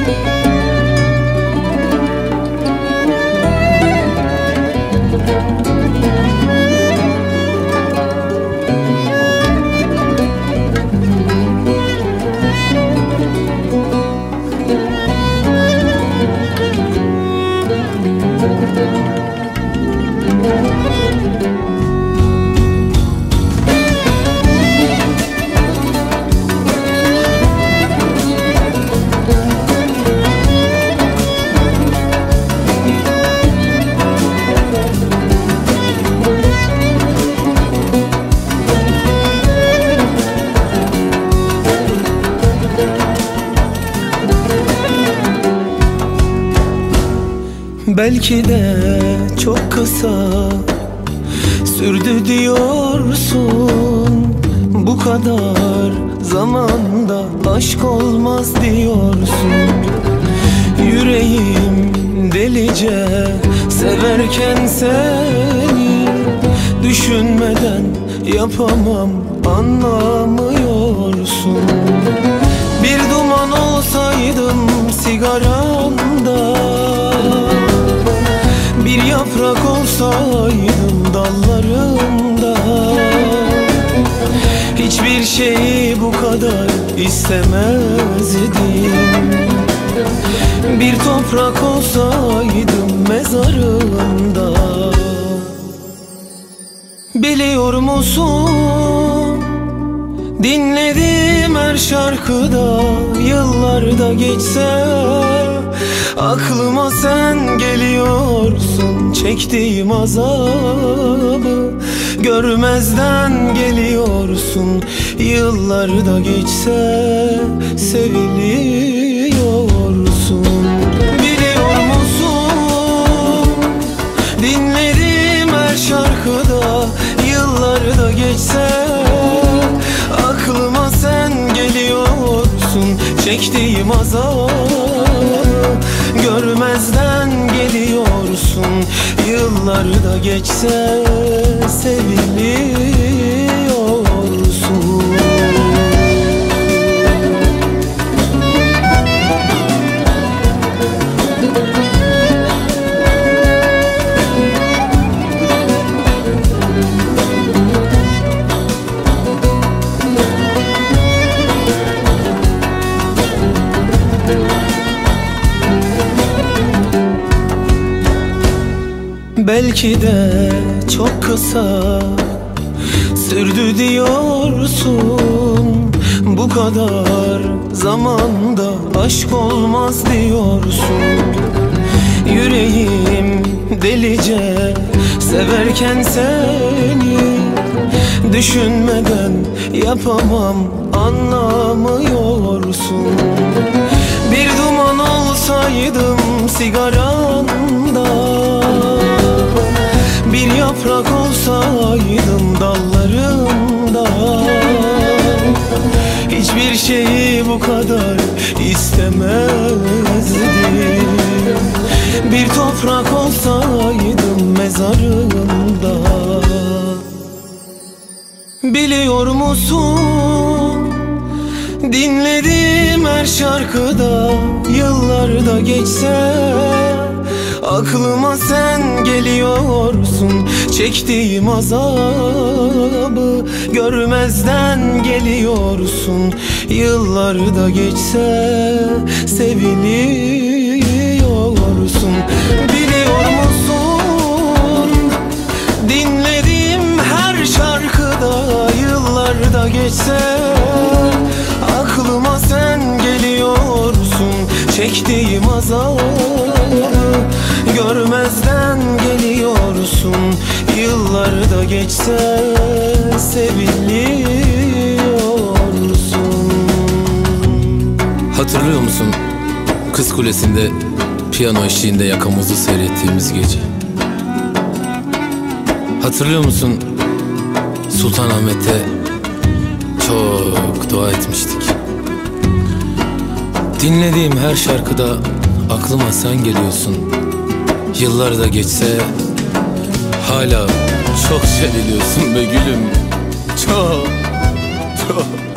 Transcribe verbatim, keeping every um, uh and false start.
Belki de çok kısa sürdü diyorsun, bu kadar zamanda aşk olmaz diyorsun. Yüreğim delice severken seni, düşünmeden yapamam, anlamıyorsun. Bir duman olsaydım sigaranda, bir yaprak olsaydım dallarında, hiçbir şeyi bu kadar istemezdim. Bir toprak olsaydım mezarında. Biliyor musun, dinlediğim her şarkıda, yıllarda geçse aklıma sen geliyorsun. Çektiğim azabı görmezden geliyorsun. Yıllarda geçse seviliyorsun. Biliyor musun, dinlediğim her şarkıda, yıllarda geçse aklıma sen geliyorsun. Çektiğim azabı görmezden geliyorsun. Yıllarda geçse seviliyorsun. Belki de çok kısa sürdü diyorsun, bu kadar zamanda aşk olmaz diyorsun. Yüreğim delice severken seni, düşünmeden yapamam, anlamıyorsun. Bir duman olsaydım sigaranda, bir yaprak olsaydım dallarında, hiçbir şeyi bu kadar istemezdim. Bir toprak olsaydım mezarında. Biliyor musun, dinlediğim her şarkıda, yıllarda geçse aklıma sen geliyorsun. Çektiğim azabı görmezden geliyorsun. Yıllarda geçse seviliyorsun. Biliyor musun, dinlediğim her şarkıda, yıllarda geçse aklıma sen geliyorsun. Çektiğim azabı görmezden geliyorsun. Yıllarda geçse seviliyorsun. Hatırlıyor musun, Kız Kulesi'nde piyano eşliğinde yakamızı seyrettiğimiz gece? Hatırlıyor musun, Sultanahmet'te çok dua etmiştik. Dinlediğim her şarkıda aklıma sen geliyorsun. Yıllar da geçse hala çok seviliyorsun be gülüm. Çok, çok.